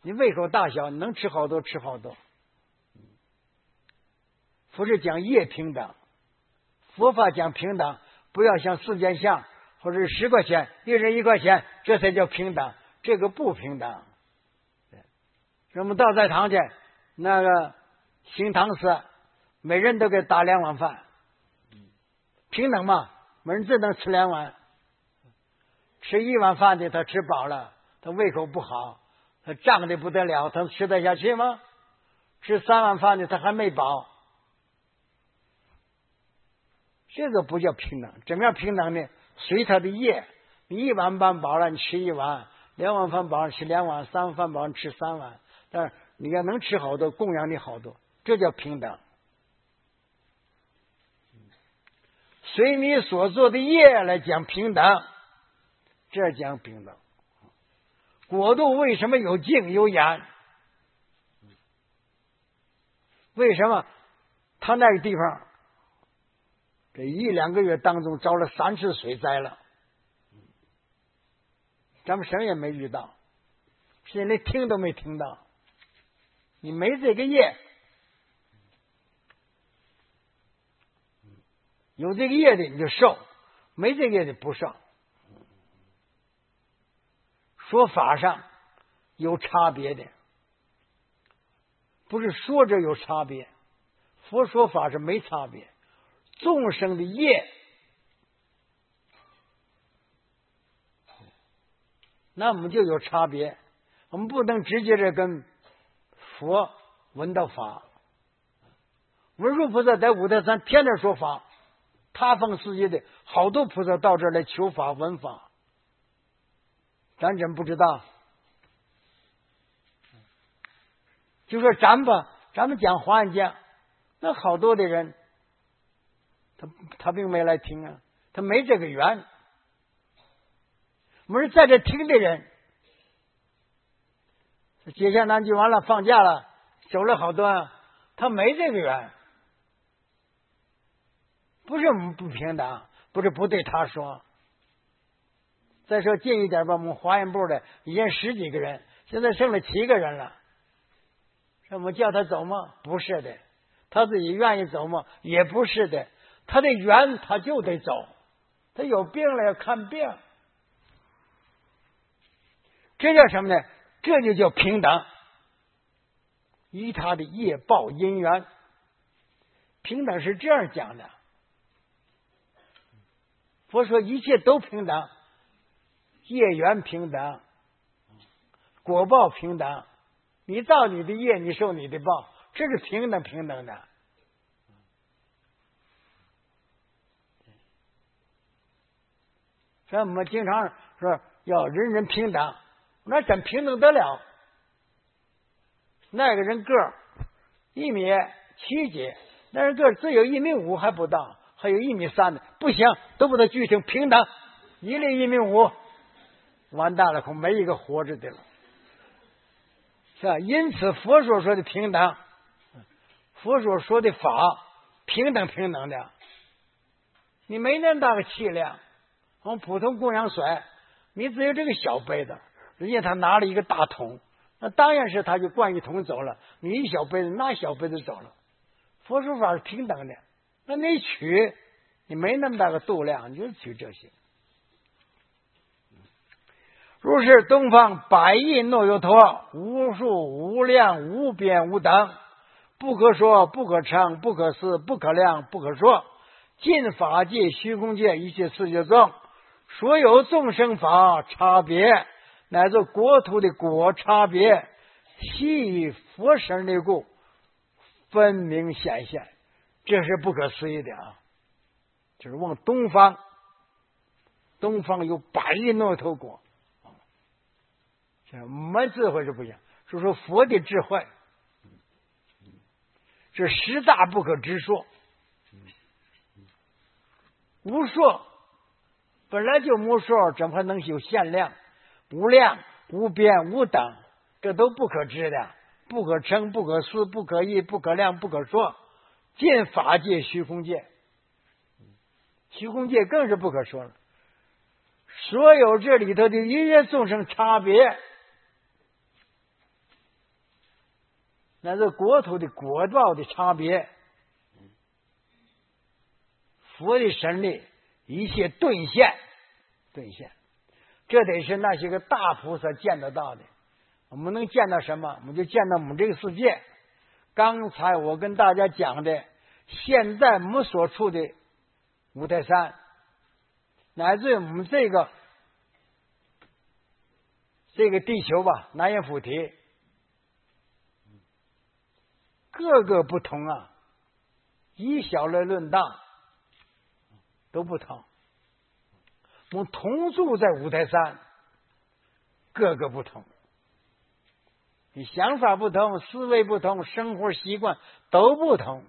你胃口大小，能吃好多吃好多。佛是讲业平等，佛法讲平等，不要像4件相或者10块钱，一人1块钱，这才叫平等，这个不平等。我们到在堂去，那个行堂寺，每人都给打2碗饭，平等嘛，每人只能吃2碗。吃1碗饭的他吃饱了，他胃口不好，他胀的不得了，他吃得下去吗？吃3碗饭的他还没饱，这个不叫平等。怎么样平等呢？随他的业，你1碗饭饱了，你吃1碗；2碗饭饱了吃2碗；3碗饭饱了吃3碗。但是你要能吃好多，供养你好多，这叫平等。随你所做的业来讲平等，这讲平等。国度为什么有镜有眼？为什么他那个地方这1-2个月当中遭了3次水灾了？咱们什么也没遇到，现在连听都没听到。你没这个业，有这个业的你就受，没这个业的不受。说法上有差别的，不是说着有差别，佛说法是没差别。众生的业，那我们就有差别，我们不能直接的跟佛闻到法。文殊菩萨在五台山天天说法，他方世界的好多菩萨到这儿来求法闻法，咱怎么不知道？就说咱们讲华严经，那好多的人他并没来听啊，他没这个缘。我们是在这听的人，接下南去完了，放假了，走了好多，他没这个缘。不是我们不平等，不是不对他说。再说近一点吧，我们华严部的已经10几个人，现在剩了7个人了。我们叫他走吗？不是的。他自己愿意走吗？也不是的。他的缘他就得走，他有病了要看病。这叫什么呢？这就叫平等，依他的业报因缘。平等是这样讲的。佛说一切都平等，业缘平等，果报平等。你造你的业，你受你的报，这是平等的。所以我们经常说要人人平等，那怎平等得了？那个人个儿1.7米几，那人个儿只有1.5米还不到，还有1.3米的，不行，都不得举行平等，一律1.5米，完蛋了，恐没一个活着的了，是吧？因此佛所说的平等，佛所说的法平等的。你没那么大个气量，我们普通供养水，你只有这个小杯子，人家他拿了一个大桶，那当然是他就灌一桶走了，你一小杯子拿小杯子走了。佛说法是平等的，那你取，你没那么大个度量，你就取这些。如是东方百亿诺尤陀，无数无量无边无等，不可说不可称不可思不可量不可说，尽法界虚空界一切世界中，所有众生法差别，乃至国土的果差别，悉以佛身的故分明显现，这是不可思议的啊！就是往东方有百亿诺尤陀国，我们智慧是不行，是说佛的智慧，这10大不可直说，无数本来就无数，怎么还能有限量？无量无边无等，这都不可知的，不可称不可思不可议不可量不可说，尽法界虚空界，虚空界更是不可说了。所有这里头的一切众生差别， 那是国土的国道的差别。佛的神力一切顿现，这得是那些个大菩萨见得到的。我们能见到什么？我们就见到我们这个世界。刚才我跟大家讲的，现在我们所处的五台山，乃至于我们这个地球吧，南阎浮提，各个不同啊，以小来论大，都不同。我们同住在五台山，各个不同。你想法不同，思维不同，生活习惯都不同。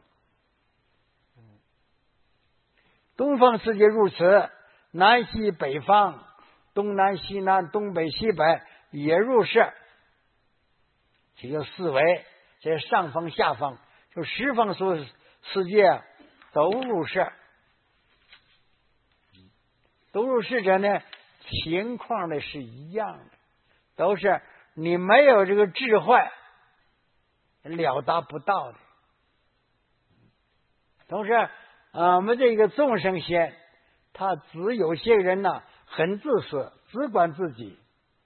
东方世界如此，南西北方，东南西南，东北西北也如是。这叫四维，这上方下方，就十方所世界都如是。都如是者呢，情况呢是一样的，都是你没有这个智慧了达不到的。同时我们这个众生仙，他只有些人呢很自私，只管自己，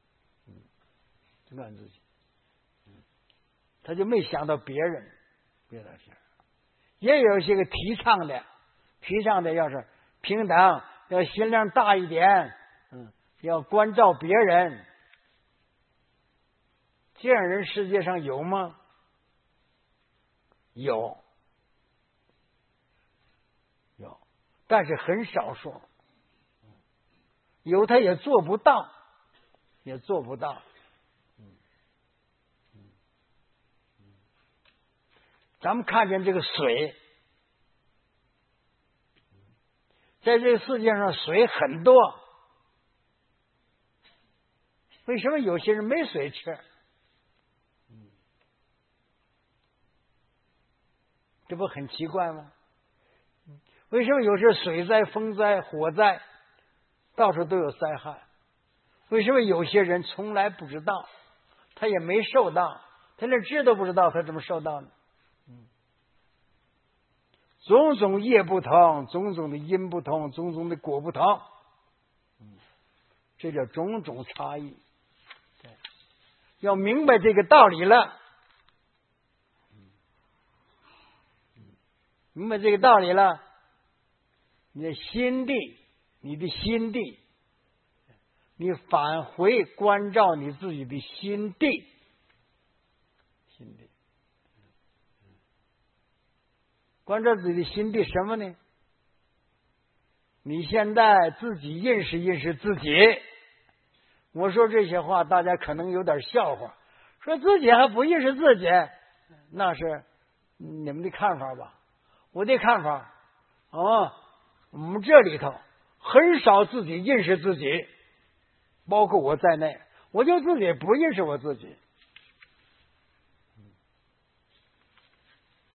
他就没想到别人。也有一些个提倡的要是平等，要心量大一点，要关照别人。这样人世界上有吗？有，但是很少数。有他也做不到。咱们看见这个水，在这个世界上水很多，为什么有些人没水吃？这不很奇怪吗？为什么有时水灾、风灾、火灾到处都有灾害？为什么有些人从来不知道，他也没受到，他连知都不知道，他怎么受到呢？种种业不同，种种的因不同，种种的果不同，这叫种种差异。要明白这个道理了，你的心地，你返回关照你自己的心地。关照自己的心地什么呢？你现在自己认识自己。我说这些话大家可能有点笑话，说自己还不认识自己，那是你们的看法吧。我的看法我们这里头很少自己认识自己，包括我在内，我就自己不认识我自己。